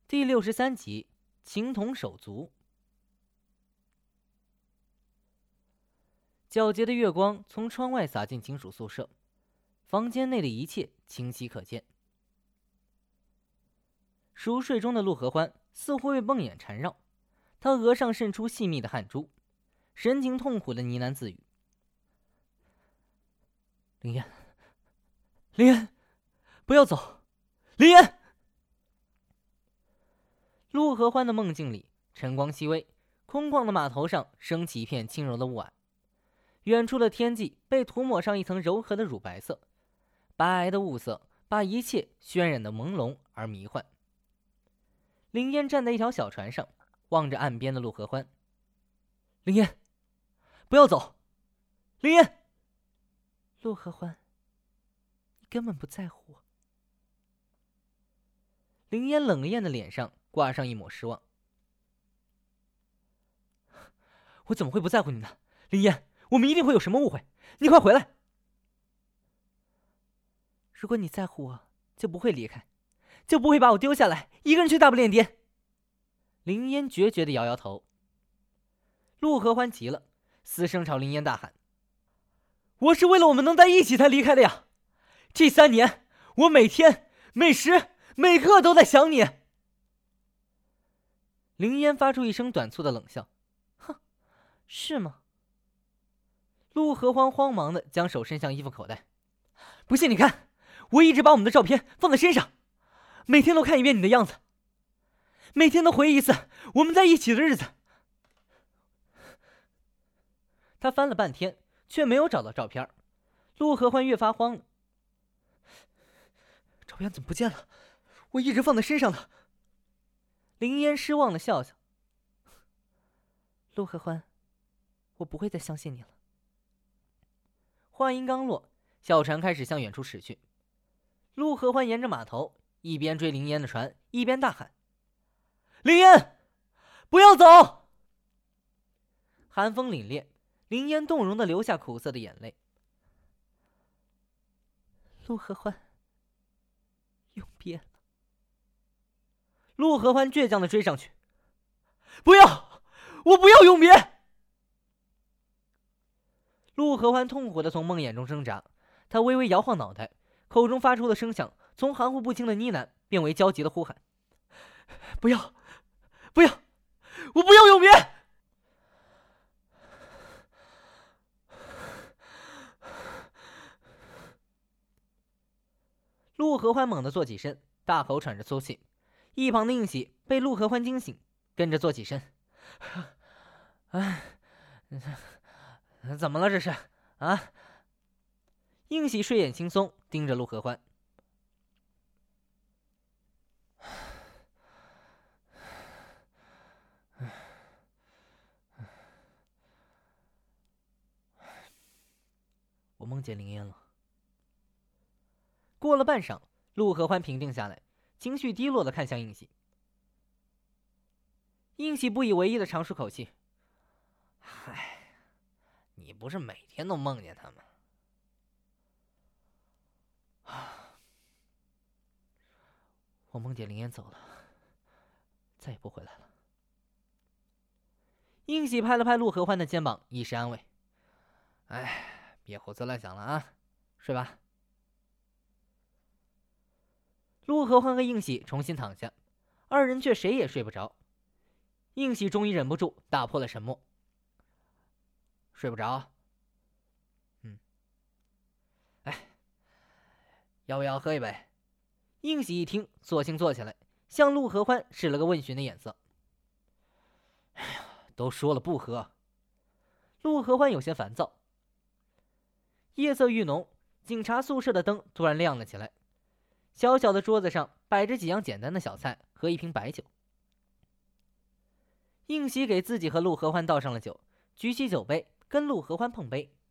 第63集，情同手足。皎洁的月光从窗外洒进警署宿舍，房间内的一切清晰可见。熟睡中的陆合欢似乎被梦魇缠绕，他额上渗出细密的汗珠，神情痛苦的呢喃自语：“林烟，林烟，不要走，林烟！”陆合欢的梦境里，晨光熹微，空旷的码头上升起一片轻柔的雾霭，远处的天际被涂抹上一层柔和的乳白色，白皑的雾色把一切渲染得朦胧而迷幻。林烟站在一条小船上，望着岸边的陆合欢：“林烟，不要走，林烟！”陆合欢，你根本不在乎我。林烟冷艳的脸上挂上一抹失望：“我怎么会不在乎你呢？林烟，我们一定会有什么误会，你快回来！如果你在乎我，就不会离开，就不会把我丢下来，一个人去大不列颠。”林烟决绝地摇摇头。陆合欢急了，嘶声朝林烟大喊：“我是为了我们能在一起才离开的呀！这3年，我每天、每时、每刻都在想你。”林烟发出一声短促的冷笑：“哼，是吗？”陆合欢慌忙地将手伸向衣服口袋：“不信你看，我一直把我们的照片放在身上，每天都看一遍你的样子，每天都回忆一次我们在一起的日子。”他翻了半天，却没有找到照片。陆合欢越发慌了：“照片怎么不见了？我一直放在身上的。”林烟失望地笑笑：“陆合欢，我不会再相信你了。”话音刚落，小船开始向远处驶去。陆合欢沿着码头一边追林烟的船，一边大喊：“林烟，不要走！”寒风凛冽，林烟动容地流下苦涩的眼泪：“陆合欢，永别了。”陆合欢倔强地追上去：“不要，我不要永别！”陆合欢痛苦地从梦魇中挣扎，他微微摇晃脑袋，口中发出的声响从含糊不清的呢喃变为焦急的呼喊：“不要，不要，我不要永别！”陆合欢猛地坐起身，大口喘着粗气。一旁的应喜被陆合欢惊醒，跟着坐起身：“哎，怎么了这是啊？”应喜睡眼惺忪，盯着陆合欢：“我梦见林烟了。”过了半晌，陆合欢平静下来，情绪低落地看向应喜。应喜不以为意地长舒口气：“嗨，你不是每天都梦见他吗？”我梦见林烟走了，再也不回来了。应喜拍了拍陆合欢的肩膀，以示安慰：“哎，别胡思乱想了啊，睡吧。”陆合欢和应喜重新躺下，二人却谁也睡不着。应喜终于忍不住打破了沉默：“睡不着？哎，要不要喝一杯？”应喜一听，索性坐起来，向陆合欢使了个问询的眼色。“哎呀，都说了不喝。”陆合欢有些烦躁。夜色愈浓，警察宿舍的灯突然亮了起来。小小的桌子上摆着几样简单的小菜和一瓶白酒。应喜给自己和陆合欢倒上了酒，举起酒杯跟陆合欢碰杯：“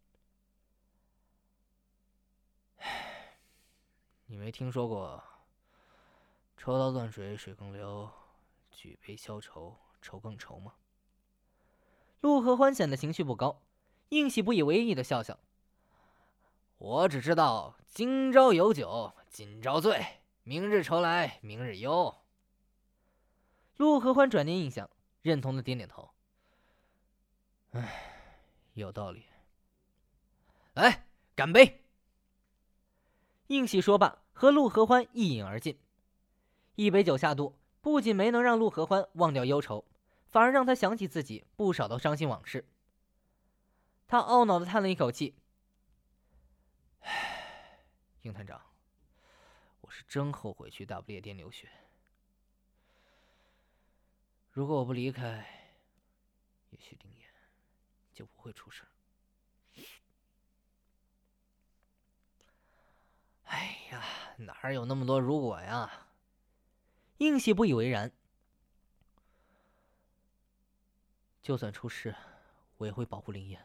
你没听说过抽刀断水，水更流；举杯消愁，愁更愁吗？”陆合欢显得情绪不高，应喜不以为意的笑笑：“我只知道今朝有酒今朝醉，明日愁来明日忧。” 陆合欢转念一想，认同的点点头。有道理。来，干杯！应喜说罢，和陆合欢一饮而尽。一杯酒下肚，不仅没能让陆合欢忘掉忧愁，反而让他想起自己不少的伤心往事。他懊恼地叹了一口气：“应探长，我是真后悔去大不列颠留学。如果我不离开，也许林岩就不会出事。哎呀，哪有那么多如果呀？”应喜不以为然：“就算出事，我也会保护林岩，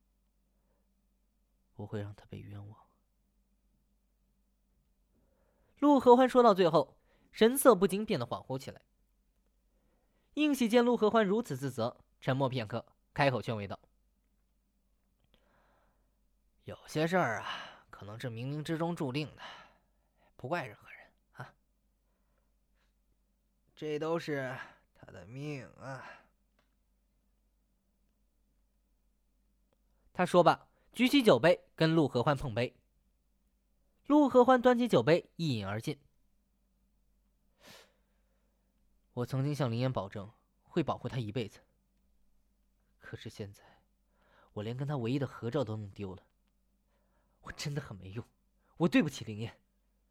不会让他被冤枉。”陆合欢说到最后，神色不禁变得恍惚起来。应喜见陆合欢如此自责，沉默片刻，开口劝慰道：“有些事儿啊，可能是冥冥之中注定的，不怪任何人啊。这都是他的命啊。”他说罢，举起酒杯跟陆合欢碰杯。陆合欢端起酒杯一饮而尽。我曾经向林岩保证会保护他一辈子，可是现在我连跟他唯一的合照都弄丢了，我真的很没用，我对不起林岩。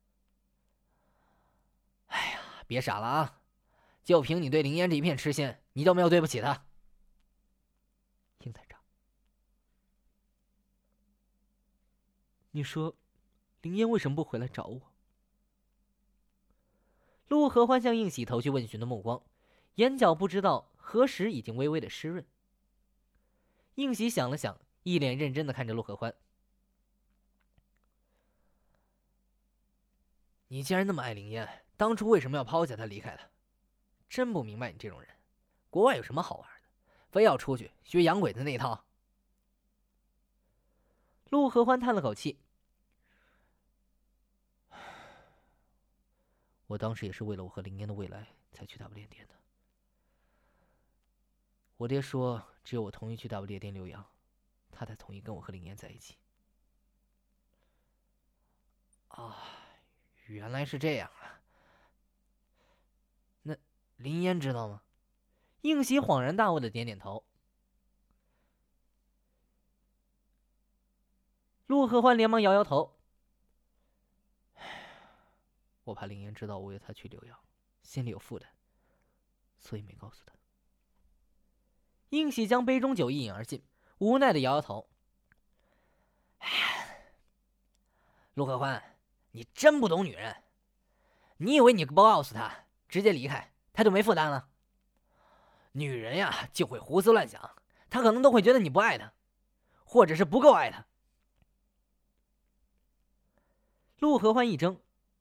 哎呀，别傻了啊！就凭你对林岩这一片痴心，你就没有对不起他？应探长，你说林岩为什么不回来找我？陆合欢向应喜投去问询的目光，眼角不知道何时已经微微的湿润。应喜想了想，一脸认真的看着陆合欢：“你既然那么爱林岩，当初为什么要抛下他离开他？真不明白你这种人，国外有什么好玩的，非要出去学洋鬼子那一套？”陆合欢叹了口气：“我当时也是为了我和林岩的未来才去大不列颠的。我爹说，只有我同意去大不列颠留洋，他才同意跟我和林岩在一起。”啊，原来是这样啊！那林岩知道吗？应喜恍然大悟的点点头。陆合欢连忙摇摇头：“我怕林岩知道我为他去留洋，心里有负担，所以没告诉他。”应喜将杯中酒一饮而尽，无奈的摇摇头：“陆合欢，你真不懂女人。你以为你不告诉他，直接离开，他就没负担了？女人呀，就会胡思乱想，她可能都会觉得你不爱她，或者是不够爱她。”陆合欢一怔：“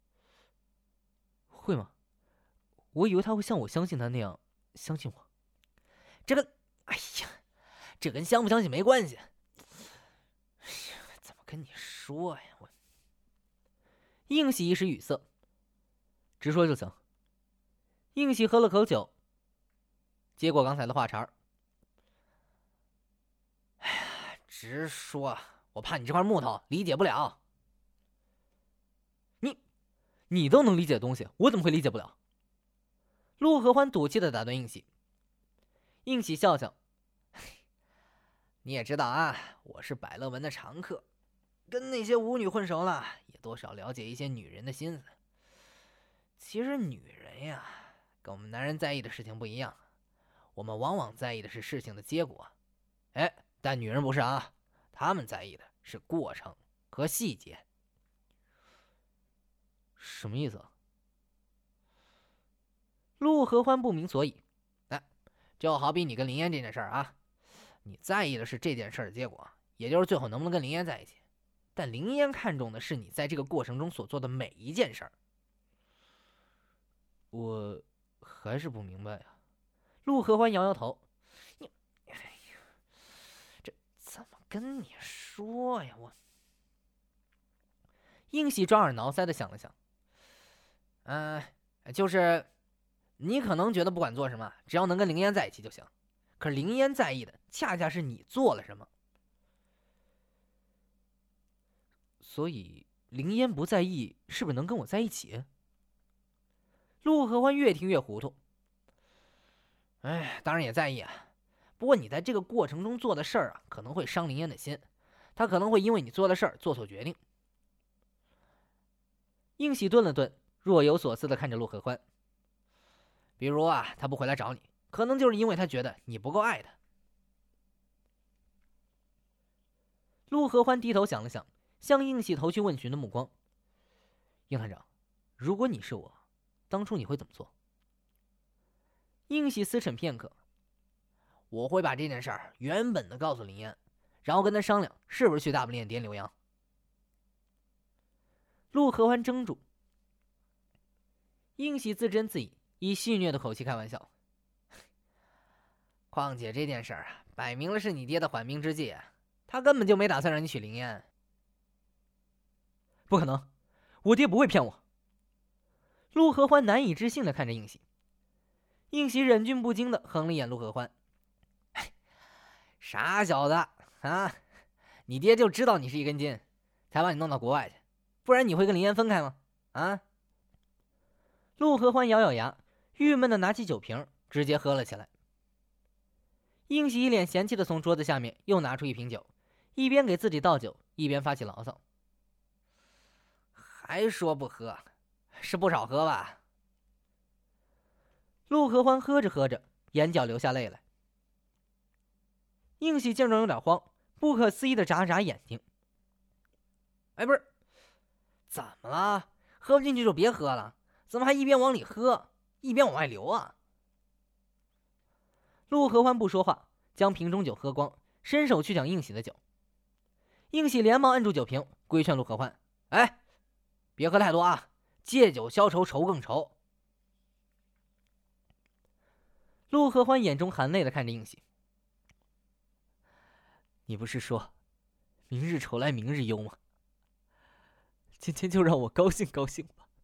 会吗？我以为他会像我相信他那样相信我。这个，哎呀，这跟相不相信没关系。怎么跟你说呀？我……”应喜一时语塞：“直说就行。”应喜喝了口酒，接过刚才的话茬：“哎呀，直说，我怕你这块木头理解不了。你都能理解的东西，我怎么会理解不了？”陆合欢赌气的打断应喜。应喜笑笑：“你也知道啊，我是百乐门的常客，跟那些舞女混熟了，也多少了解一些女人的心思。其实女人呀，跟我们男人在意的事情不一样，我们往往在意的是事情的结果，但女人不是啊，她们在意的是过程和细节。”什么意思啊？陆合欢不明所以。就好比你跟林岩这件事儿啊，你在意的是这件事儿的结果，也就是最后能不能跟林岩在一起，但林岩看重的是你在这个过程中所做的每一件事儿。我还是不明白呀。陆合欢摇摇头：“哎呀，这怎么跟你说呀？我……”应喜抓耳挠腮的想了想：“就是你可能觉得不管做什么，只要能跟林烟在一起就行，可是林烟在意的恰恰是你做了什么。所以林烟不在意是不是能跟我在一起？陆合欢越听越糊涂。当然也在意啊，不过你在这个过程中做的事儿啊，可能会伤林烟的心，他可能会因为你做的事儿做错决定。应喜顿了顿，若有所思地看着陆合欢。比如啊，他不回来找你，可能就是因为他觉得你不够爱他。陆合欢低头想了想，向应喜投去问询的目光。应探长，如果你是我，当初你会怎么做？应喜思忖片刻，我会把这件事儿原本的告诉林烟，然后跟他商量是不是去大不列颠留洋。陆合欢怔住，应喜自斟自饮，以戏谑的口气开玩笑。况且这件事儿啊，摆明了是你爹的缓兵之计啊，他根本就没打算让你娶林烟。不可能，我爹不会骗我。陆合欢难以置信地看着应喜。应喜忍俊不禁地横了眼陆合欢。傻小子啊，你爹就知道你是一根筋，才把你弄到国外去，不然你会跟林烟分开吗？啊！陆合欢咬咬牙，郁闷地拿起酒瓶，直接喝了起来。应喜一脸嫌弃地从桌子下面又拿出一瓶酒，一边给自己倒酒，一边发起牢骚。还说不喝，是不少喝吧？陆合欢喝着喝着，眼角流下泪来。应喜见状有点慌，不可思议地眨了眨眼睛。不是，怎么了？喝不进去就别喝了，怎么还一边往里喝一边往外流啊？陆合欢不说话，将瓶中酒喝光，伸手去抢应喜的酒。应喜连忙按住酒瓶，规劝陆合欢：“别喝太多啊，借酒消愁，愁更愁。”陆合欢眼中含泪地看着应喜：“你不是说明日愁来明日忧吗？今天就让我高兴高兴吧。”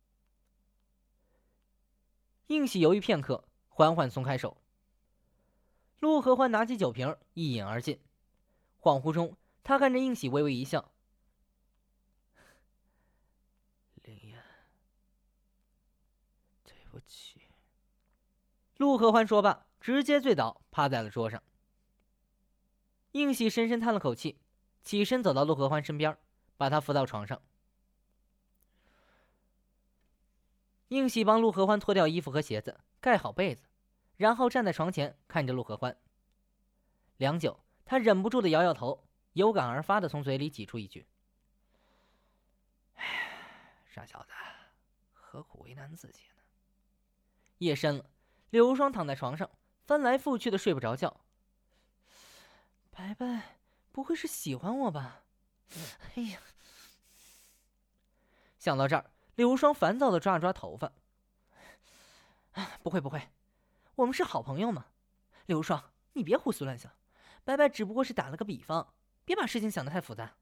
应喜犹豫片刻，缓缓松开手。陆合欢拿起酒瓶，一饮而尽。恍惚中，他看着应喜微微一笑：“林烟，对不起。”陆合欢说罢，直接醉倒，趴在了桌上。应喜深深叹了口气，起身走到陆合欢身边，把他扶到床上。应喜帮陆合欢脱掉衣服和鞋子，盖好被子，然后站在床前看着陆合欢。良久，他忍不住的摇摇头，有感而发的从嘴里挤出一句：“傻小子，何苦为难自己呢？”夜深了，柳如霜躺在床上，翻来覆去的睡不着觉。白白不会是喜欢我吧？哎呀！想到这儿，柳如霜烦躁的抓了抓头发。不会，我们是好朋友嘛。柳如霜，你别胡思乱想，白白只不过是打了个比方，别把事情想得太复杂。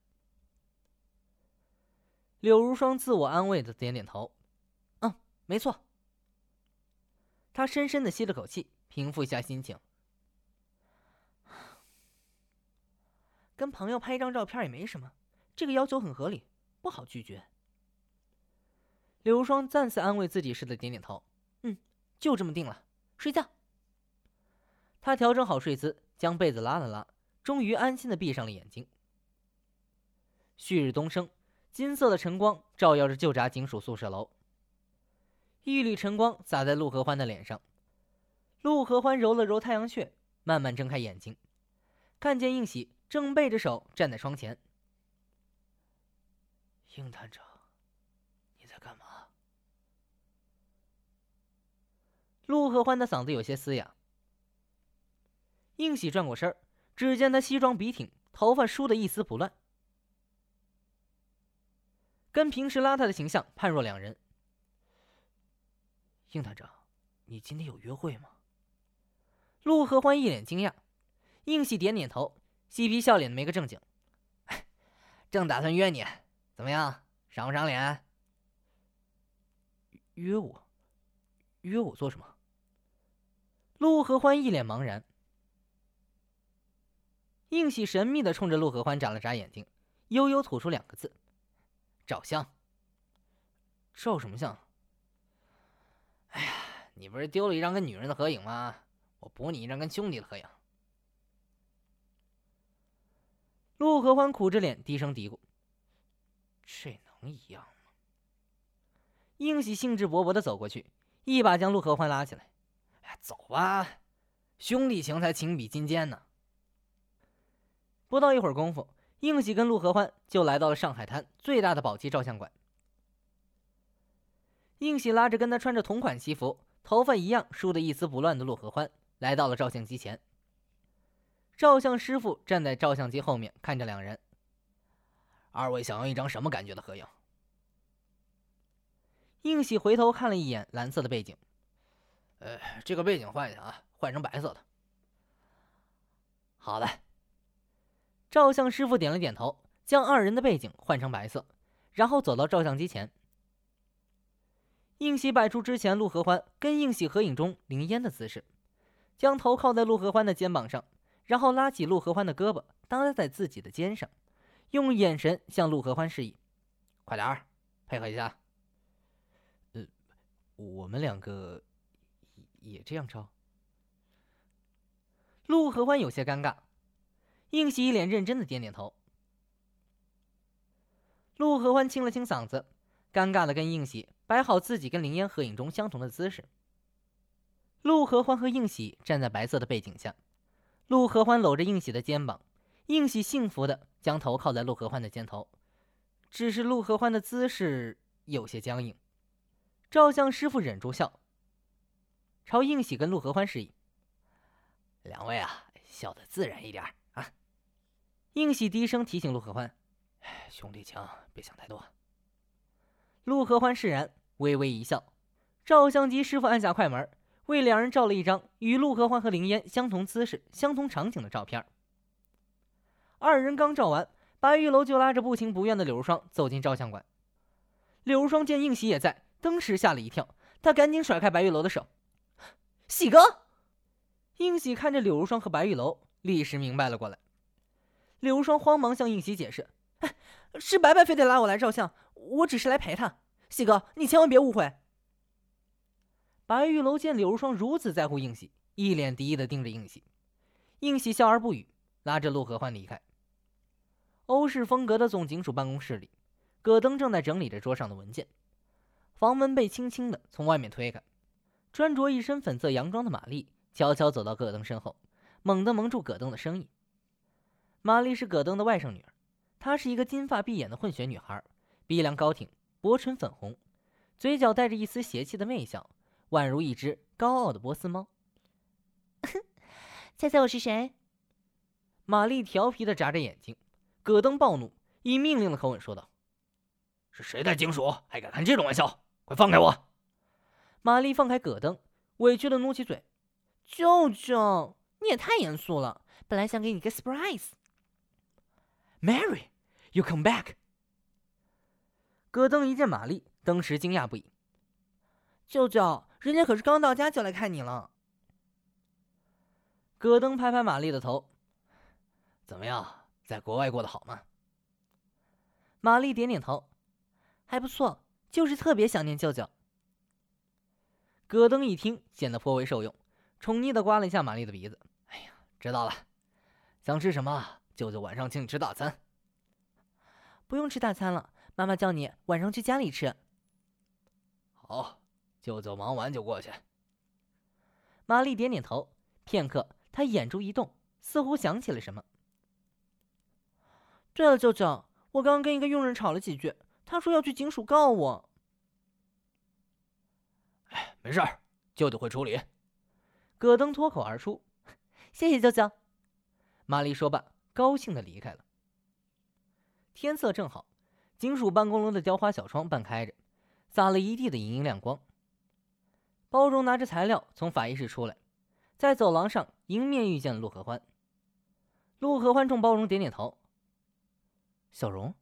柳如霜自我安慰的点点头。没错。他深深的吸了口气，平复一下心情。跟朋友拍一张照片也没什么，这个要求很合理，不好拒绝。柳如霜再次安慰自己似的点点头。就这么定了，睡觉。他调整好睡姿，将被子拉了拉，终于安心的闭上了眼睛。旭日东升，金色的晨光照耀着旧闸警署宿舍楼。一缕晨光洒在陆合欢的脸上，陆合欢揉了揉太阳穴，慢慢睁开眼睛，看见应喜正背着手站在窗前。应探长，你在干嘛？陆合欢的嗓子有些嘶哑。应喜转过身，只见他西装笔挺，头发梳得一丝不乱，跟平时邋遢的形象判若两人。应探长，你今天有约会吗？陆合欢一脸惊讶。应喜点点头，嬉皮笑脸的没个正经。正打算约你，怎么样，赏不赏脸？约我？ 约我做什么？陆合欢一脸茫然。应喜神秘地冲着陆合欢眨了眨眼睛，悠悠吐出2个字：照相。照什么相？哎呀，你不是丢了一张跟女人的合影吗？我补你一张跟兄弟的合影。陆合欢苦着脸低声嘀咕：这能一样吗？应喜兴致勃勃地走过去，一把将陆合欢拉起来：哎，走吧，兄弟情才情比金坚呢。不到一会儿功夫，应喜跟陆合欢就来到了上海滩最大的宝鸡照相馆。应喜拉着跟他穿着同款西服、头发一样梳得一丝不乱的陆合欢，来到了照相机前。照相师傅站在照相机后面看着2人。二位想要一张什么感觉的合影？应喜回头看了一眼蓝色的背景，这个背景换一下啊，换成白色的。好的。照相师傅点了点头，将2人的背景换成白色，然后走到照相机前。应喜摆出之前陆合欢跟应喜合影中林烟的姿势，将头靠在陆合欢的肩膀上，然后拉起陆合欢的胳膊搭在自己的肩上，用眼神向陆合欢示意：快点儿，配合一下。我们2个也这样照？陆合欢有些尴尬。应喜一脸认真的点点头。陆合欢清了清嗓子，尴尬的跟应喜摆好自己跟林烟合影中相同的姿势。陆合欢和应喜站在白色的背景下，陆合欢搂着应喜的肩膀，应喜幸福的将头靠在陆合欢的肩头，只是陆合欢的姿势有些僵硬。照相师傅忍住笑，朝应喜跟陆合欢示意：两位啊，笑得自然一点啊。应喜低声提醒陆合欢：兄弟情，别想太多。陆合欢释然，微微一笑。照相机师傅按下快门，为2人照了一张与陆合欢和林烟相同姿势、相同场景的照片。2人刚照完，白玉楼就拉着不情不愿的柳如霜走进照相馆。柳如霜见应喜也在，当时吓了一跳，他赶紧甩开白玉楼的手：喜哥！应喜看着柳如霜和白玉楼，立时明白了过来。柳如霜慌忙向应喜解释：是白白非得拉我来照相，我只是来陪他。喜哥，你千万别误会。白玉楼见柳如霜如此在乎应喜，一脸敌意地盯着应喜。应喜笑而不语，拉着陆合欢离开。欧式风格的总警署办公室里，葛登正在整理着桌上的文件。房门被轻轻地从外面推开，穿着一身粉色洋装的玛丽悄悄走到葛登身后，猛地蒙住葛登的声音。玛丽是葛登的外甥女儿，她是一个金发碧眼的混血女孩，鼻梁高挺，薄唇粉红，嘴角带着一丝邪气的媚笑，宛如一只高傲的波斯猫。 猜猜我是谁？ 玛丽调皮地眨着眼睛。葛登暴怒，以命令的口吻说道：是谁在警署还敢开这种玩笑？快放开我！玛丽放开葛登，委屈地努起嘴： 舅舅，你也太严肃了，本来想给你个 surprise。Mary, you come back。葛登一见玛丽，当时惊讶不已。 舅舅，人家可是刚到家就来看你了。 葛登拍拍玛丽的头：怎么样，在国外过得好吗？玛丽点点头： 还不错，就是特别想念舅舅。 葛登一听，显得颇为受用，宠溺地刮了一下玛丽的鼻子：哎呀，知道了，想吃什么？舅舅晚上请你吃大餐。 不用吃大餐了，妈妈叫你晚上去家里吃。 好，舅舅忙完就过去。 玛丽点点头，片刻，她眼珠一动，似乎想起了什么。对了，舅舅，我刚跟一个佣人吵了几句，他说要去警署告我。 没事儿，舅舅会处理。葛登脱口而出： 谢谢舅舅。 玛丽说罢，高兴地离开了。天色正好，警署办公楼的雕花小窗半开着，洒了一地的莹莹亮光。包荣拿着材料从法医室出来，在走廊上迎面遇见了陆合欢。陆合欢冲包荣点点头：小荣。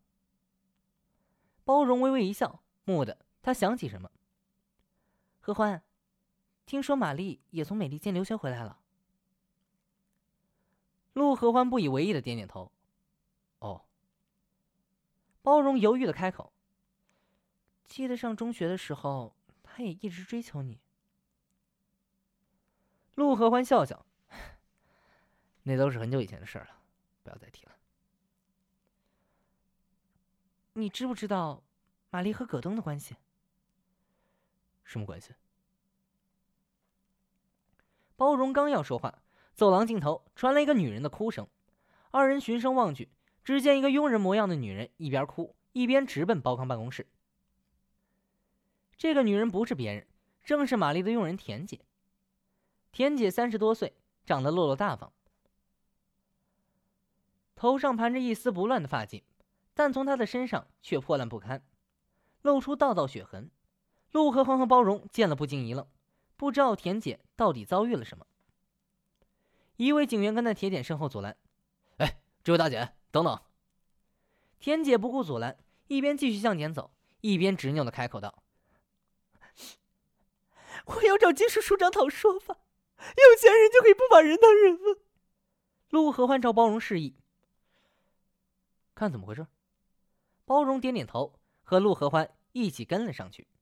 包荣微微一笑，蓦地他想起什么：合欢， 听说玛丽也从美利坚留学回来了。陆合欢不以为意的点点头。 哦。 包容犹豫的开口。记得上中学的时候，他也一直追求你。 陆合欢笑笑，那都是很久以前的事了，不要再提了。 你知不知道玛丽和葛登的关系？ 什么关系？ 包容刚要说话，走廊尽头传来一个女人的哭声。二人循声望去，只见一个佣人模样的女人一边哭一边直奔包康办公室。这个女人不是别人，正是玛丽的佣人田姐。田姐30多岁，长得落落大方，头上盘着一丝不乱的发髻，但从她的身上却破烂不堪，露出道道血痕。陆合欢和包容见了不禁一愣，不知道田姐到底遭遇了什么。一位警员跟在铁点身后阻拦：“ 哎，这位大姐，等等！” 田姐不顾阻拦，一边继续向前走，一边执拗的开口道：“我要找金叔署长讨说法，有钱人就可以不把人当人了。”陆合欢朝包容示意：“ 看怎么回事。” 包容点点头，和陆合欢一起跟了上去。